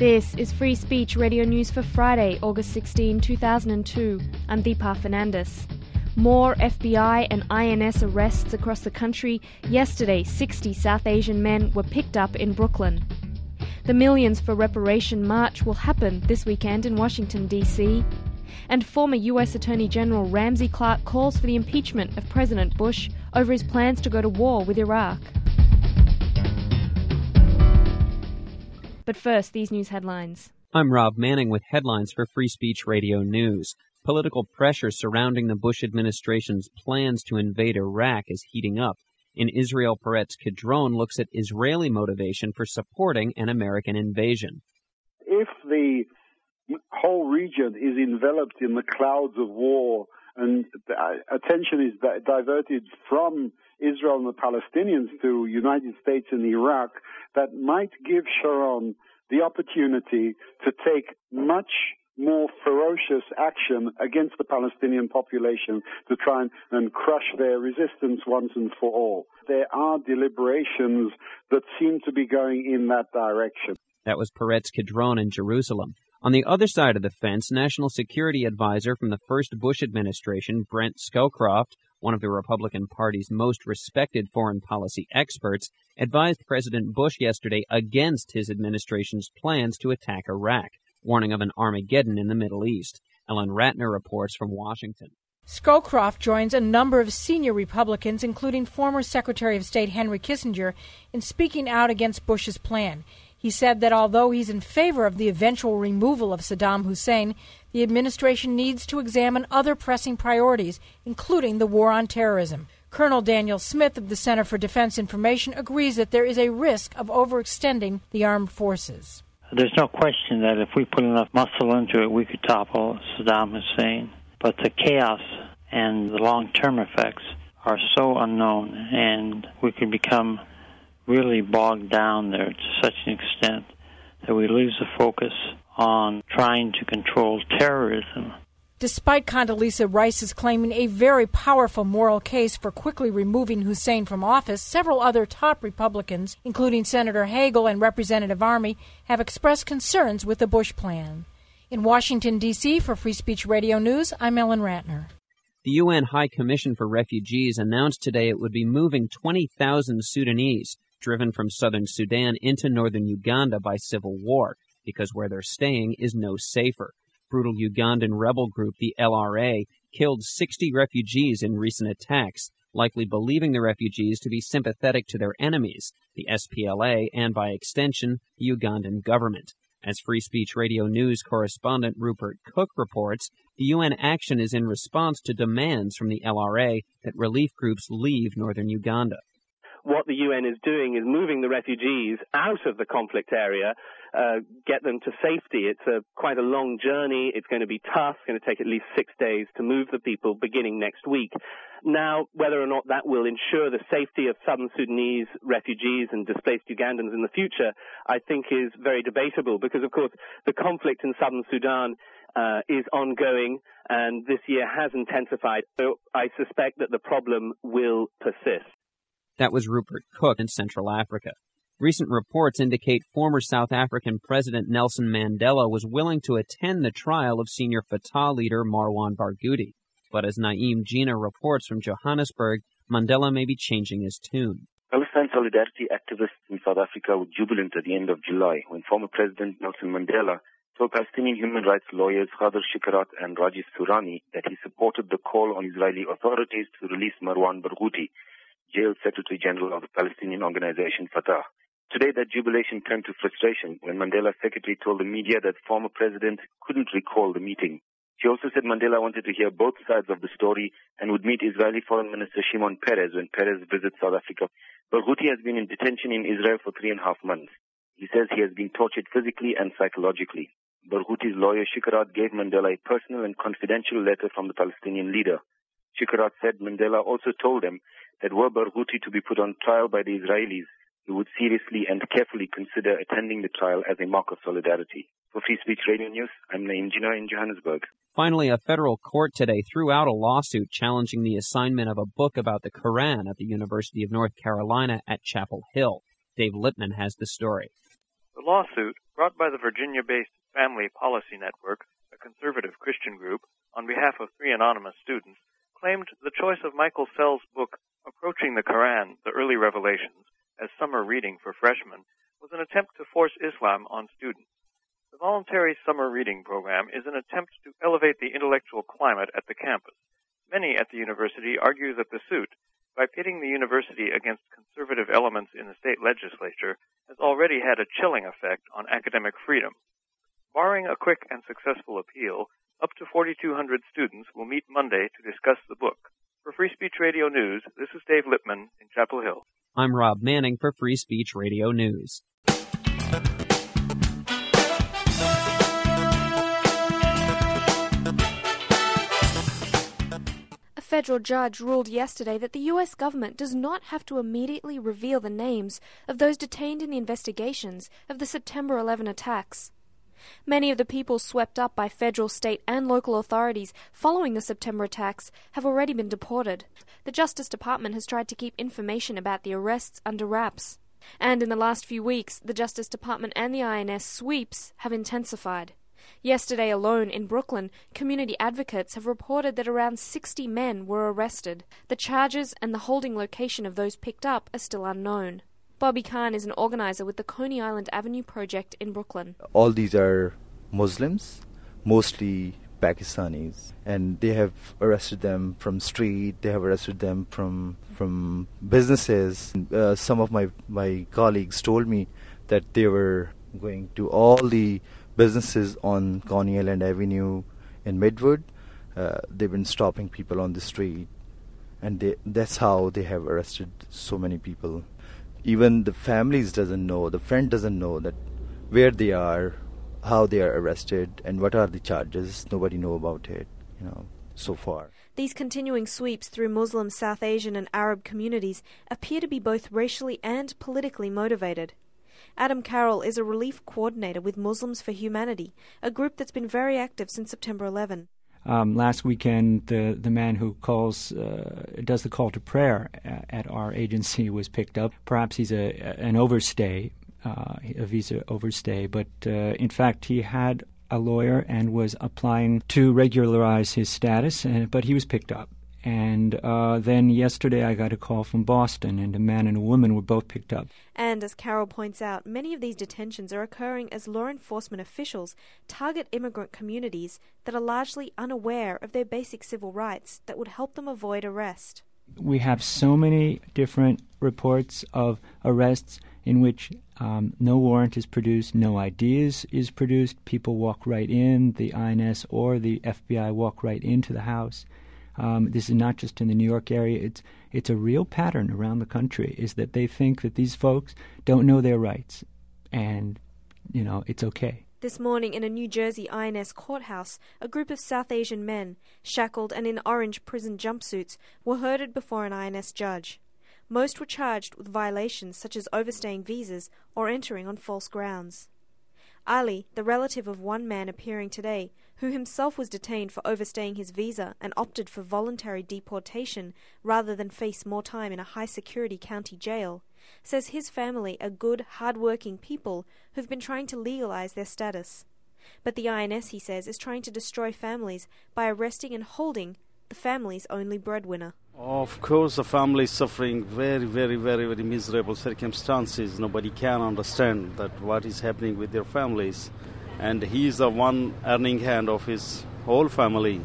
This is Free Speech Radio News for Friday, August 16, 2002. I'm Deepa Fernandes. More FBI and INS arrests across the country. Yesterday, 60 South Asian men were picked up in Brooklyn. The Millions for Reparation March will happen this weekend in Washington, D.C. And former U.S. Attorney General Ramsey Clark calls for the impeachment of President Bush over his plans to go to war with Iraq. But first, these news headlines. I'm Rob Manning with headlines for Free Speech Radio News. Political pressure surrounding the Bush administration's plans to invade Iraq is heating up. In Israel, Peretz Kidron looks at Israeli motivation for supporting an American invasion. If the whole region is enveloped in the clouds of war and attention is diverted from Israel and the Palestinians to United States and Iraq, that might give Sharon the opportunity to take much more ferocious action against the Palestinian population to try and crush their resistance once and for all. There are deliberations that seem to be going in that direction. That was Peretz Kidron in Jerusalem. On the other side of the fence, National Security Advisor from the first Bush administration, Brent Scowcroft, one of the Republican Party's most respected foreign policy experts, advised President Bush yesterday against his administration's plans to attack Iraq, warning of an Armageddon in the Middle East. Ellen Ratner reports from Washington. Scowcroft joins a number of senior Republicans, including former Secretary of State Henry Kissinger, in speaking out against Bush's plan. He said that although he's in favor of the eventual removal of Saddam Hussein, the administration needs to examine other pressing priorities, including the war on terrorism. Colonel Daniel Smith of the Center for Defense Information agrees that there is a risk of overextending the armed forces. There's no question that if we put enough muscle into it, we could topple Saddam Hussein. But the chaos and the long-term effects are so unknown, and we could become really bogged down there to such an extent that we lose the focus on trying to control terrorism. Despite Condoleezza Rice's claiming a very powerful moral case for quickly removing Hussein from office, several other top Republicans, including Senator Hagel and Representative Armey, have expressed concerns with the Bush plan. In Washington, D.C., for Free Speech Radio News, I'm Ellen Ratner. The UN High Commission for Refugees announced today it would be moving 20,000 Sudanese, driven from southern Sudan into northern Uganda by civil war, because where they're staying is no safer. Brutal Ugandan rebel group, the LRA, killed 60 refugees in recent attacks, likely believing the refugees to be sympathetic to their enemies, the SPLA, and by extension, the Ugandan government. As Free Speech Radio News correspondent Rupert Cook reports, the UN action is in response to demands from the LRA that relief groups leave northern Uganda. What the UN is doing is moving the refugees out of the conflict area, get them to safety. It's quite a long journey. It's going to be tough. It's going to take at least 6 days to move the people beginning next week. Now, whether or not that will ensure the safety of southern Sudanese refugees and displaced Ugandans in the future, I think is very debatable because, of course, the conflict in southern Sudan is ongoing and this year has intensified. So I suspect that the problem will persist. That was Rupert Cook in Central Africa. Recent reports indicate former South African President Nelson Mandela was willing to attend the trial of senior Fatah leader Marwan Barghouti. But as Naeem Gina reports from Johannesburg, Mandela may be changing his tune. Palestine solidarity activists in South Africa were jubilant at the end of July when former President Nelson Mandela told Palestinian human rights lawyers Khader Shikarat and Rajiv Surani that he supported the call on Israeli authorities to release Marwan Barghouti, jailed Secretary General of the Palestinian organization Fatah. Today, that jubilation turned to frustration when Mandela's secretary told the media that former president couldn't recall the meeting. She also said Mandela wanted to hear both sides of the story and would meet Israeli Foreign Minister Shimon Peres when Peres visits South Africa. Barghouti has been in detention in Israel for 3.5 months. He says he has been tortured physically and psychologically. Barghouti's lawyer Shikarat gave Mandela a personal and confidential letter from the Palestinian leader. Shikarat said Mandela also told him that were Barghouti to be put on trial by the Israelis, he would seriously and carefully consider attending the trial as a mark of solidarity. For Free Speech Radio News, I'm Naeem Gina in Johannesburg. Finally, a federal court today threw out a lawsuit challenging the assignment of a book about the Quran at the University of North Carolina at Chapel Hill. Dave Lippman has the story. The lawsuit brought by the Virginia-based Family Policy Network, a conservative Christian group, on behalf of 3 anonymous students, claimed the choice of Michael Sell's book, Approaching the Quran, The Early Revelations, as summer reading for freshmen, was an attempt to force Islam on students. The voluntary summer reading program is an attempt to elevate the intellectual climate at the campus. Many at the university argue that the suit, by pitting the university against conservative elements in the state legislature, has already had a chilling effect on academic freedom. Barring a quick and successful appeal, up to 4,200 students will meet Monday to discuss the book. For Free Speech Radio News, this is Dave Lippman in Chapel Hill. I'm Rob Manning for Free Speech Radio News. A federal judge ruled yesterday that the U.S. government does not have to immediately reveal the names of those detained in the investigations of the September 11 attacks. Many of the people swept up by federal, state, and local authorities following the September attacks have already been deported. The Justice Department has tried to keep information about the arrests under wraps. And in the last few weeks, the Justice Department and the INS sweeps have intensified. Yesterday alone in Brooklyn, community advocates have reported that around 60 men were arrested. The charges and the holding location of those picked up are still unknown. Bobby Khan is an organizer with the Coney Island Avenue Project in Brooklyn. All these are Muslims, mostly Pakistanis, and they have arrested them from street, they have arrested them from businesses. Some of my colleagues told me that they were going to all the businesses on Coney Island Avenue in Midwood. They've been stopping people on the street, and that's how they have arrested so many people. Even the families doesn't know, the friend doesn't know that where they are, how they are arrested, and what are the charges. Nobody know about it, so far. These continuing sweeps through Muslim, South Asian and Arab communities appear to be both racially and politically motivated. Adam Carroll is a relief coordinator with Muslims for Humanity, a group that's been very active since September 11. Last weekend, the man who does the call to prayer at our agency was picked up. Perhaps he's an overstay, a visa overstay, but in fact he had a lawyer and was applying to regularize his status, but he was picked up. And then yesterday I got a call from Boston, and a man and a woman were both picked up. And as Carol points out, many of these detentions are occurring as law enforcement officials target immigrant communities that are largely unaware of their basic civil rights that would help them avoid arrest. We have so many different reports of arrests in which no warrant is produced, no ID is produced, people walk right in, the INS or the FBI walk right into the house. This is not just in the New York area. It's a real pattern around the country, is that they think that these folks don't know their rights, and, it's okay. This morning in a New Jersey INS courthouse, a group of South Asian men, shackled and in orange prison jumpsuits, were herded before an INS judge. Most were charged with violations such as overstaying visas or entering on false grounds. Ali, the relative of one man appearing today, who himself was detained for overstaying his visa and opted for voluntary deportation rather than face more time in a high-security county jail, says his family are good, hard-working people who've been trying to legalize their status. But the INS, he says, is trying to destroy families by arresting and holding the family's only breadwinner. Of course, the family is suffering very, very, very, very miserable circumstances. Nobody can understand that what is happening with their families. And he is the one earning hand of his whole family.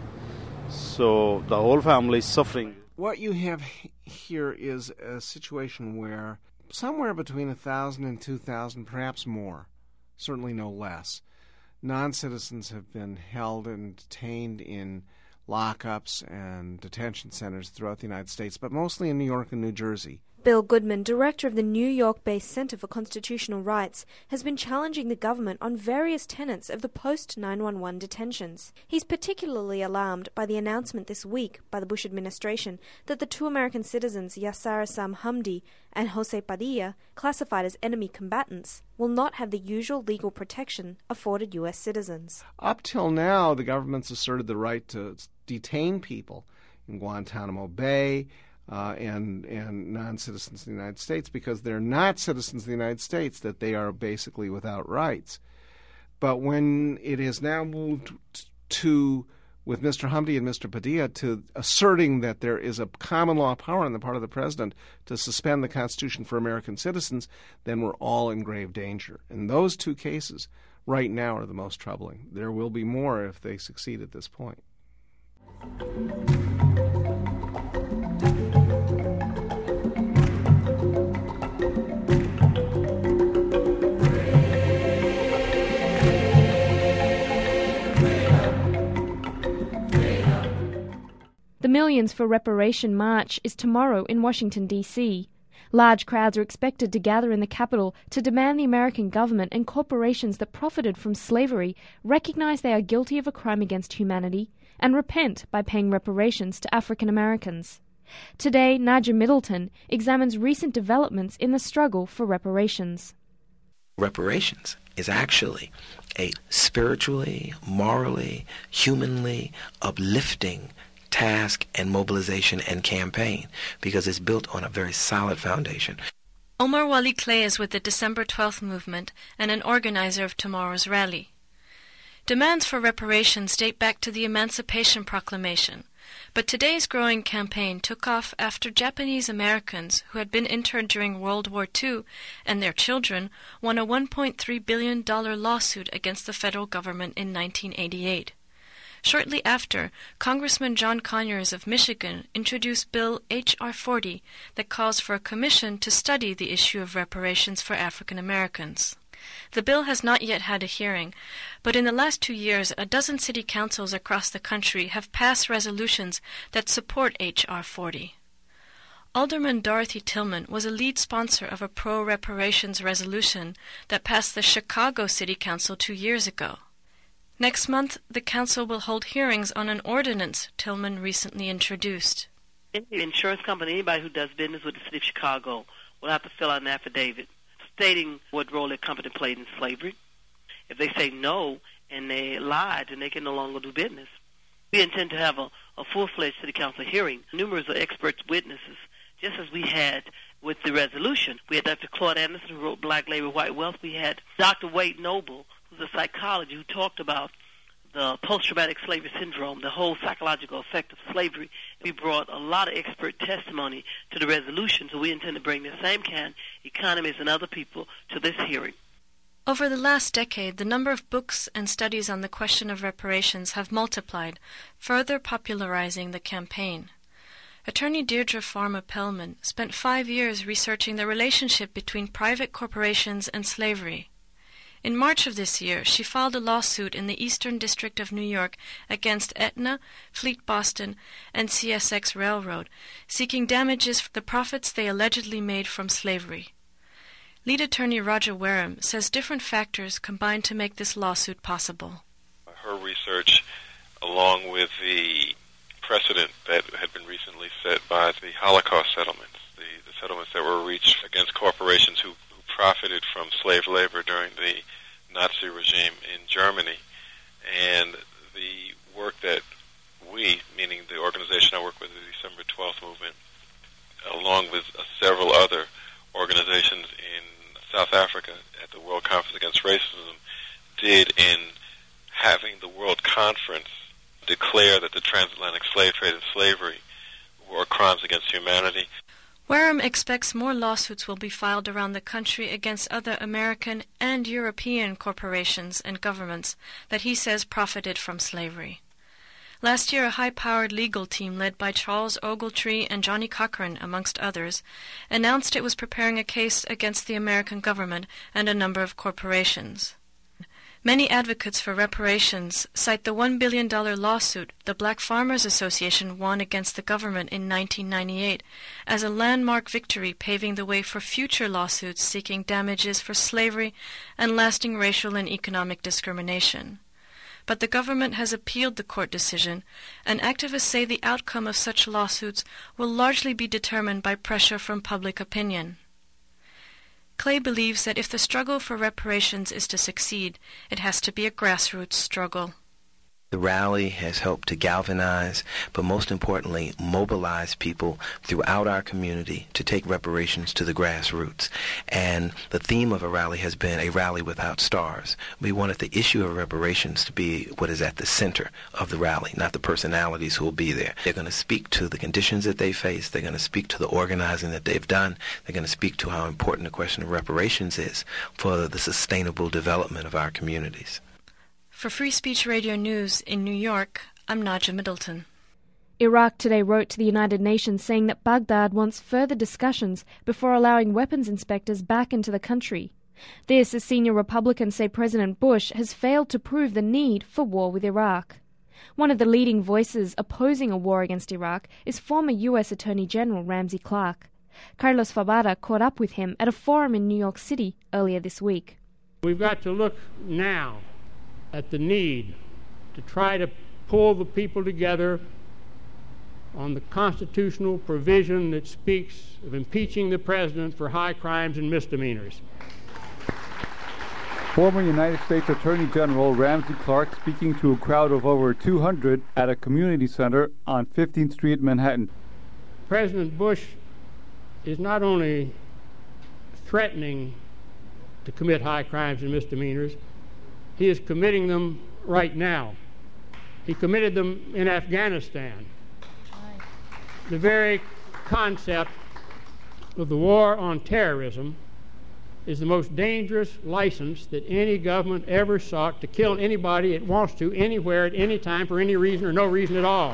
So the whole family is suffering. What you have here is a situation where somewhere between 1,000 and 2,000, perhaps more, certainly no less, non-citizens have been held and detained in lockups and detention centers throughout the United States, but mostly in New York and New Jersey. Bill Goodman, director of the New York-based Center for Constitutional Rights, has been challenging the government on various tenets of the post-9/11 detentions. He's particularly alarmed by the announcement this week by the Bush administration that the 2 American citizens Yasser Sam Hamdi and Jose Padilla, classified as enemy combatants, will not have the usual legal protection afforded U.S. citizens. Up till now, the government's asserted the right to detain people in Guantanamo Bay, and non-citizens in the United States, because they're not citizens of the United States, that they are basically without rights. But when it has now moved to, with Mr. Hamdi and Mr. Padilla, to asserting that there is a common law power on the part of the president to suspend the Constitution for American citizens, then we're all in grave danger. And those two cases right now are the most troubling. There will be more if they succeed at this point. The Millions for Reparation March is tomorrow in Washington, D.C. Large crowds are expected to gather in the Capitol to demand the American government and corporations that profited from slavery recognize they are guilty of a crime against humanity and repent by paying reparations to African Americans. Today, Nadja Middleton examines recent developments in the struggle for reparations. Reparations is actually a spiritually, morally, humanly uplifting task and mobilization and campaign because it's built on a very solid foundation. Omar Wali Clay is with the December 12th movement and an organizer of tomorrow's rally. Demands for reparations date back to the Emancipation Proclamation, but today's growing campaign took off after Japanese Americans who had been interned during World War II and their children won a $1.3 billion lawsuit against the federal government in 1988. Shortly after, Congressman John Conyers of Michigan introduced Bill H.R. 40 that calls for a commission to study the issue of reparations for African Americans. The bill has not yet had a hearing, but in the last 2 years, a dozen city councils across the country have passed resolutions that support H.R. 40. Alderman Dorothy Tillman was a lead sponsor of a pro-reparations resolution that passed the Chicago City Council 2 years ago. Next month, the council will hold hearings on an ordinance Tillman recently introduced. Any insurance company, anybody who does business with the city of Chicago, will have to fill out an affidavit stating what role their company played in slavery. If they say no and they lied, then they can no longer do business. We intend to have a full-fledged city council hearing, numerous expert witnesses, just as we had with the resolution. We had Dr. Claude Anderson, who wrote Black Labor, White Wealth. We had Dr. Wade Noble, who's a psychologist, who talked about the post-traumatic slavery syndrome, the whole psychological effect of slavery. We brought a lot of expert testimony to the resolution, so we intend to bring the same kind economists and other people to this hearing. Over the last decade, the number of books and studies on the question of reparations have multiplied, further popularizing the campaign. Attorney Deirdre Farmer-Pellman spent 5 years researching the relationship between private corporations and slavery. In March of this year, she filed a lawsuit in the Eastern District of New York against Aetna, Fleet Boston, and CSX Railroad, seeking damages for the profits they allegedly made from slavery. Lead attorney Roger Wareham says different factors combined to make this lawsuit possible. Her research, along with the precedent that had been recently set by the Holocaust settlements, the settlements that were reached against corporations who profited from slave labor during the Nazi regime in Germany, and the work that we, meaning the organization I work with, the December 12th movement, along with several other organizations in South Africa at the World Conference Against Racism, did in having the World Conference declare that the transatlantic slave trade and slavery were crimes against humanity. Wareham expects more lawsuits will be filed around the country against other American and European corporations and governments that he says profited from slavery. Last year, a high-powered legal team led by Charles Ogletree and Johnny Cochran, amongst others, announced it was preparing a case against the American government and a number of corporations. Many advocates for reparations cite the $1 billion lawsuit the Black Farmers Association won against the government in 1998 as a landmark victory paving the way for future lawsuits seeking damages for slavery and lasting racial and economic discrimination. But the government has appealed the court decision, and activists say the outcome of such lawsuits will largely be determined by pressure from public opinion. Clay believes that if the struggle for reparations is to succeed, it has to be a grassroots struggle. The rally has helped to galvanize, but most importantly, mobilize people throughout our community to take reparations to the grassroots. And the theme of a rally has been a rally without stars. We wanted the issue of reparations to be what is at the center of the rally, not the personalities who will be there. They're going to speak to the conditions that they face. They're going to speak to the organizing that they've done. They're going to speak to how important the question of reparations is for the sustainable development of our communities. For Free Speech Radio News in New York, I'm Nadja Middleton. Iraq today wrote to the United Nations saying that Baghdad wants further discussions before allowing weapons inspectors back into the country. This as senior Republicans say President Bush has failed to prove the need for war with Iraq. One of the leading voices opposing a war against Iraq is former U.S. Attorney General Ramsey Clark. Carlos Fabara caught up with him at a forum in New York City earlier this week. We've got to look now at the need to try to pull the people together on the constitutional provision that speaks of impeaching the president for high crimes and misdemeanors. Former United States Attorney General Ramsey Clark speaking to a crowd of over 200 at a community center on 15th Street, Manhattan. President Bush is not only threatening to commit high crimes and misdemeanors, he is committing them right now. He committed them in Afghanistan. The very concept of the war on terrorism is the most dangerous license that any government ever sought to kill anybody it wants to, anywhere, at any time, for any reason or no reason at all.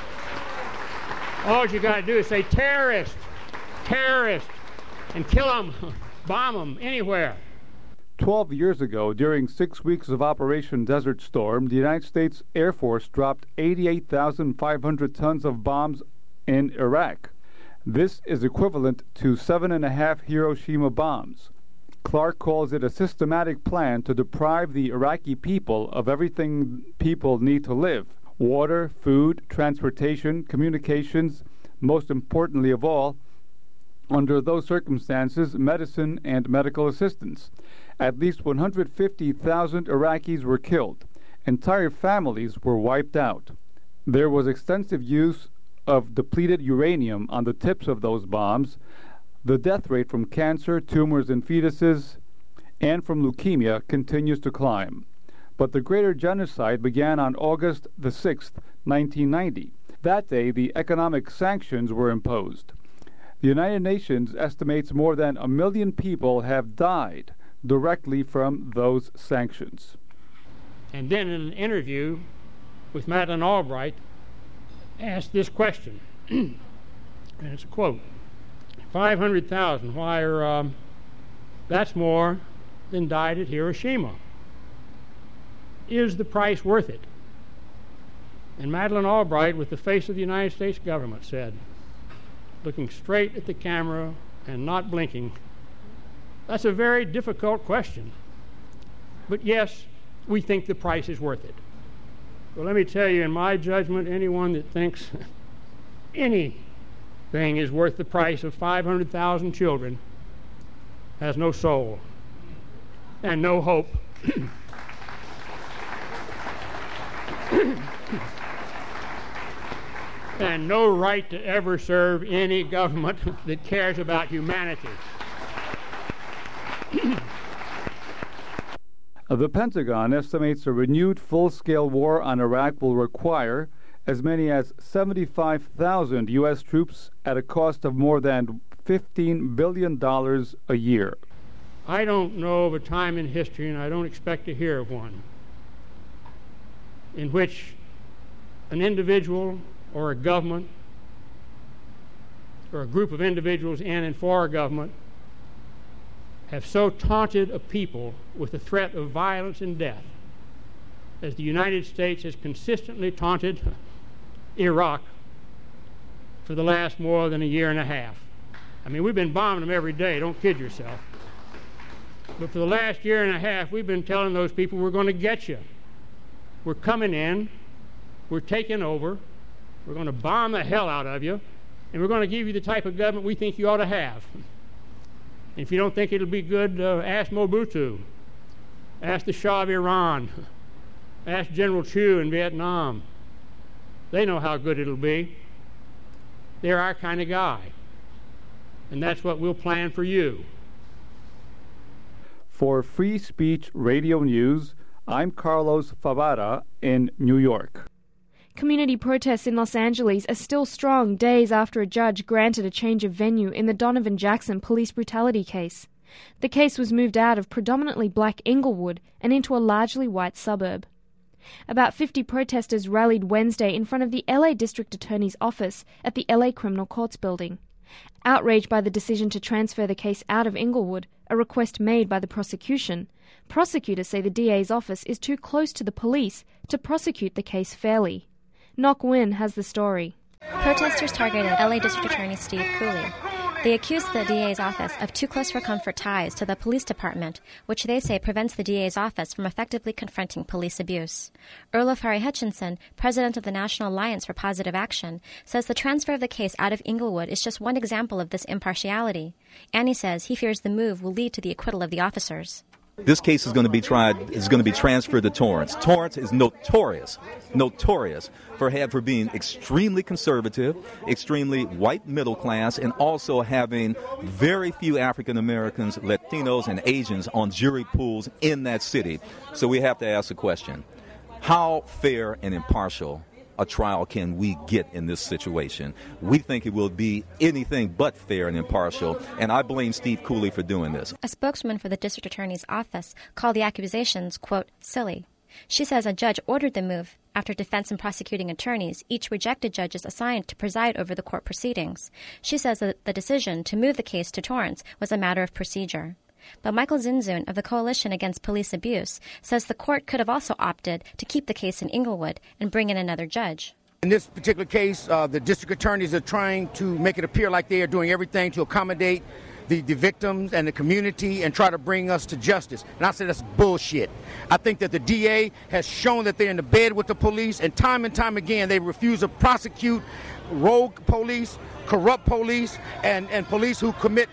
All you got to do is say terrorist, terrorist, and kill them, bomb them, anywhere. 12 years ago, during 6 weeks of Operation Desert Storm, the United States Air Force dropped 88,500 tons of bombs in Iraq. This is equivalent to 7.5 Hiroshima bombs. Clark calls it a systematic plan to deprive the Iraqi people of everything people need to live: water, food, transportation, communications, most importantly of all, under those circumstances, medicine and medical assistance. At least 150,000 Iraqis were killed. Entire families were wiped out. There was extensive use of depleted uranium on the tips of those bombs. The death rate from cancer, tumors in fetuses, and from leukemia continues to climb. But the greater genocide began on August the 6th, 1990. That day, the economic sanctions were imposed. The United Nations estimates more than 1 million people have died directly from those sanctions. And then in an interview with Madeleine Albright, asked this question, and it's a quote, 500,000, why that's more than died at Hiroshima. Is the price worth it? And Madeleine Albright, with the face of the United States government, said, looking straight at the camera and not blinking, that's a very difficult question. But yes, we think the price is worth it. Well, let me tell you, in my judgment, anyone that thinks anything is worth the price of 500,000 children has no soul and no hope. And no right to ever serve any government that cares about humanity. The Pentagon estimates a renewed full-scale war on Iraq will require as many as 75,000 U.S. troops at a cost of more than $15 billion a year. I don't know of a time in history, and I don't expect to hear of one, in which an individual or a government or a group of individuals in and for a government have so taunted a people with the threat of violence and death as the United States has consistently taunted Iraq for the last more than a year and a half. I mean, we've been bombing them every day, don't kid yourself. But for the last year and a half, we've been telling those people, we're going to get you. We're coming in, we're taking over, we're going to bomb the hell out of you, and we're going to give you the type of government we think you ought to have. If you don't think it'll be good, ask Mobutu, ask the Shah of Iran, Ask General Chu in Vietnam. They know how good it'll be. They're our kind of guy. And that's what we'll plan for you. For Free Speech Radio News, I'm Carlos Favara in New York. Community protests in Los Angeles are still strong days after a judge granted a change of venue in the Donovan Jackson police brutality case. The case was moved out of predominantly black Inglewood and into a largely white suburb. About 50 protesters rallied Wednesday in front of the LA District Attorney's office at the LA Criminal Courts building. Outraged by the decision to transfer the case out of Inglewood, a request made by the prosecution, prosecutors say the DA's office is too close to the police to prosecute the case fairly. Ngoc Nguyen has the story. Protesters targeted LA District Attorney Steve Cooley. They accused the DA's office of too close for comfort ties to the police department, which they say prevents the DA's office from effectively confronting police abuse. Olafari Hutchinson, president of the National Alliance for Positive Action, says the transfer of the case out of Inglewood is just one example of this impartiality. Annie says he fears the move will lead to the acquittal of the officers. This case is going to be transferred to Torrance. Torrance is notorious for being extremely conservative, extremely white middle class, and also having very few African Americans, Latinos, and Asians on jury pools in that city. So we have to ask the question, how fair and impartial a trial can we get in this situation? We think it will be anything but fair and impartial, and I blame Steve Cooley for doing this. A spokeswoman for the district attorney's office called the accusations, quote, silly. She says a judge ordered the move after defense and prosecuting attorneys each rejected judges assigned to preside over the court proceedings. She says that the decision to move the case to Torrance was a matter of procedure. But Michael Zinzun of the Coalition Against Police Abuse says the court could have also opted to keep the case in Inglewood and bring in another judge. In this particular case, the district attorneys are trying to make it appear like they are doing everything to accommodate the victims and the community and try to bring us to justice. And I say that's bullshit. I think that the DA has shown that they're in the bed with the police, and time again they refuse to prosecute rogue police, corrupt police, and police who commit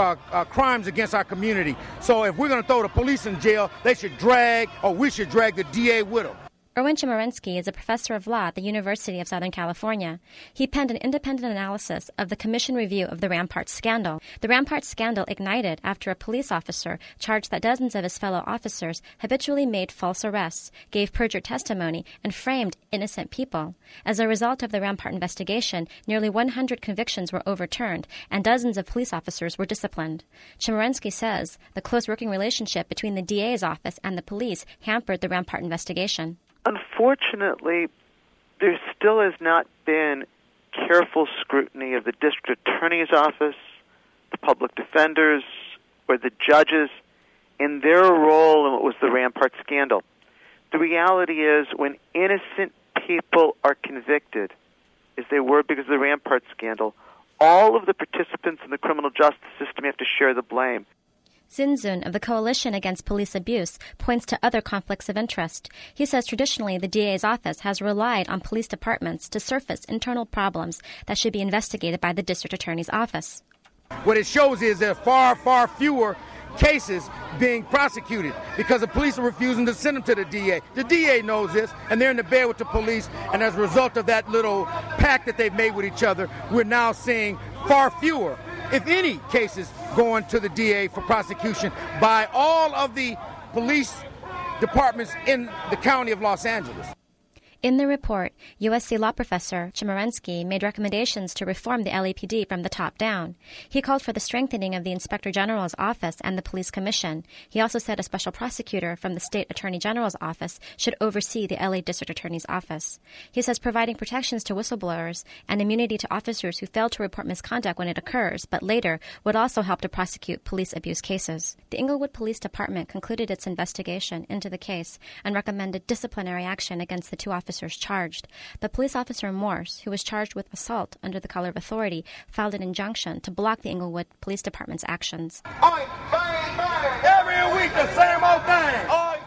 crimes against our community. So if we're going to throw the police in jail, we should drag the DA with them. Erwin Chemerinsky is a professor of law at the University of Southern California. He penned an independent analysis of the commission review of the Ramparts scandal. The Ramparts scandal ignited after a police officer charged that dozens of his fellow officers habitually made false arrests, gave perjured testimony, and framed innocent people. As a result of the Rampart investigation, nearly 100 convictions were overturned, and dozens of police officers were disciplined. Chemerinsky says the close working relationship between the DA's office and the police hampered the Rampart investigation. Unfortunately, there still has not been careful scrutiny of the district attorney's office, the public defenders, or the judges in their role in what was the Rampart scandal. The reality is when innocent people are convicted, as they were because of the Rampart scandal, all of the participants in the criminal justice system have to share the blame. Zinzun of the Coalition Against Police Abuse points to other conflicts of interest. He says traditionally the DA's office has relied on police departments to surface internal problems that should be investigated by the district attorney's office. What it shows is there are far fewer cases being prosecuted because the police are refusing to send them to the DA. The DA knows this, and they're in the bed with the police, and as a result of that little pact that they've made with each other, we're now seeing far fewer, if any, cases going to the DA for prosecution by all of the police departments in the county of Los Angeles. In the report, USC law professor Chemerinsky made recommendations to reform the LAPD from the top down. He called for the strengthening of the Inspector General's office and the Police Commission. He also said a special prosecutor from the State Attorney General's office should oversee the LA District Attorney's office. He says providing protections to whistleblowers and immunity to officers who fail to report misconduct when it occurs, but later, would also help to prosecute police abuse cases. The Inglewood Police Department concluded its investigation into the case and recommended disciplinary action against the two officers charged. But police officer Morse, who was charged with assault under the color of authority, filed an injunction to block the Inglewood Police Department's actions. Bang, bang. Every week the same old thing.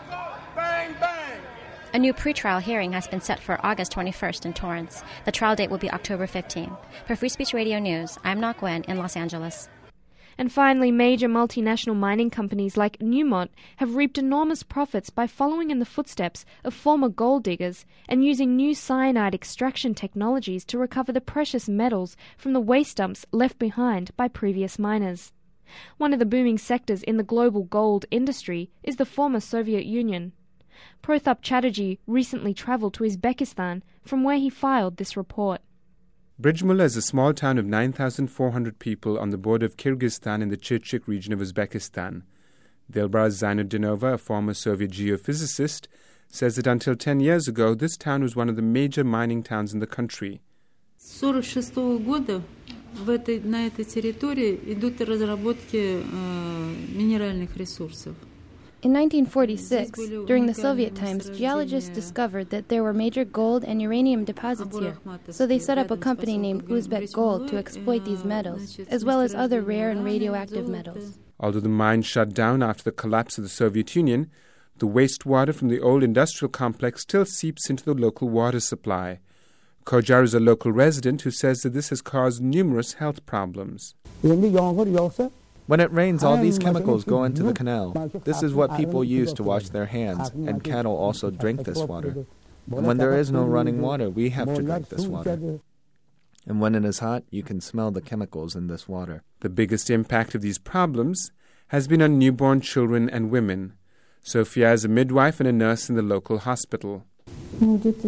Bang, bang. A new pretrial hearing has been set for August 21st in Torrance. The trial date will be October 15th. For Free Speech Radio News, I'm Ngoc Nguyen in Los Angeles. And finally, major multinational mining companies like Newmont have reaped enormous profits by following in the footsteps of former gold diggers and using new cyanide extraction technologies to recover the precious metals from the waste dumps left behind by previous miners. One of the booming sectors in the global gold industry is the former Soviet Union. Protap Chatterjee recently travelled to Uzbekistan, from where he filed this report. Brijmula is a small town of 9,400 people on the border of Kyrgyzstan in the Chirchik region of Uzbekistan. Dilbaz Zainuddinova, a former Soviet geophysicist, says that until 10 years ago, this town was one of the major mining towns in the country. С 1946 года на этой территории идут разработки минеральных ресурсов. In 1946, during the Soviet times, geologists discovered that there were major gold and uranium deposits here, so they set up a company named Uzbek Gold to exploit these metals, as well as other rare and radioactive metals. Although the mine shut down after the collapse of the Soviet Union, the wastewater from the old industrial complex still seeps into the local water supply. Kojar is a local resident who says that this has caused numerous health problems. When it rains, all these chemicals go into the canal. This is what people use to wash their hands, and cattle also drink this water. And when there is no running water, we have to drink this water. And when it is hot, you can smell the chemicals in this water. The biggest impact of these problems has been on newborn children and women. Sofia is a midwife and a nurse in the local hospital. 70 to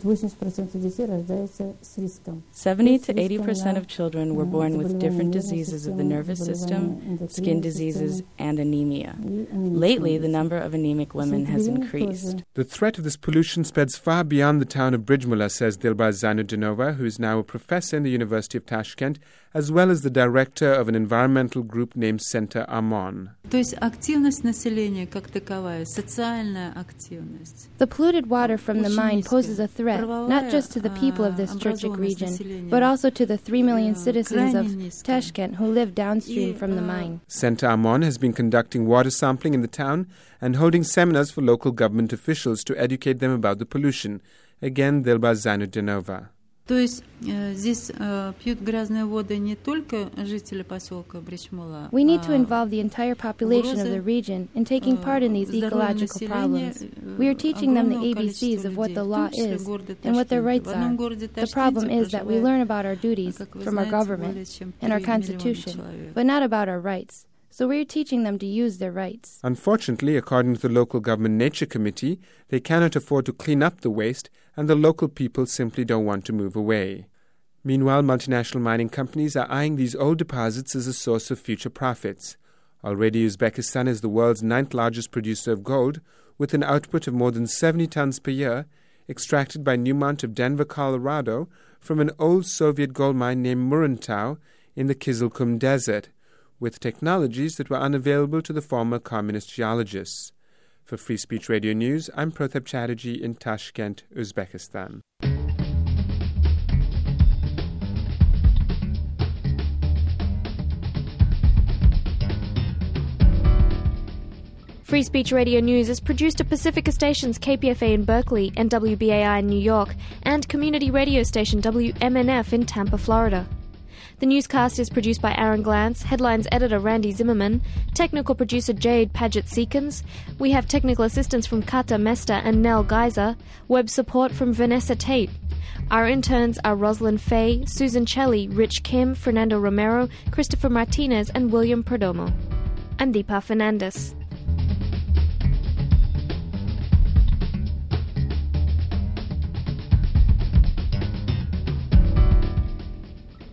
80% of children were born with different diseases of the nervous system, skin diseases, and anemia. Lately, the number of anemic women has increased. The threat of this pollution spreads far beyond the town of Brijmula, says Dilbaz Zainuddinova, who is now a professor in the University of Tashkent, as well as the director of an environmental group named Center Amon. The polluted water from the mine poses a threat, not just to the people of this Chirchik region, but also to the 3 million citizens of Tashkent who live downstream from the mine. Center Amon has been conducting water sampling in the town and holding seminars for local government officials to educate them about the pollution. Again, Dilbaz Zainuddinova. То есть здесь пьют грязные воды не только жители поселка Бричмула. We need to involve the entire population of the region in taking part in these ecological problems. We are teaching them the ABCs of what the law is and what their rights are. The problem is that we learn about our duties from our government and our constitution, but not about our rights. So we're teaching them to use their rights. Unfortunately, according to the local government nature committee, they cannot afford to clean up the waste, and the local people simply don't want to move away. Meanwhile, multinational mining companies are eyeing these old deposits as a source of future profits. Already, Uzbekistan is the world's 9th largest producer of gold, with an output of more than 70 tons per year, extracted by Newmont of Denver, Colorado, from an old Soviet gold mine named Muruntau in the Kizilkum Desert, with technologies that were unavailable to the former communist geologists. For Free Speech Radio News, I'm Protap Chatterjee in Tashkent, Uzbekistan. Free Speech Radio News is produced at Pacifica Stations KPFA in Berkeley and WBAI in New York, and community radio station WMNF in Tampa, Florida. The newscast is produced by Aaron Glantz, headlines editor Randy Zimmerman, technical producer Jade Paget-Seekins. We have technical assistance from Kata Mesta and Nell Geyser, web support from Vanessa Tate. Our interns are Rosalind Fay, Susan Chelly, Rich Kim, Fernando Romero, Christopher Martinez, and William Perdomo. I'm Deepa Fernandez.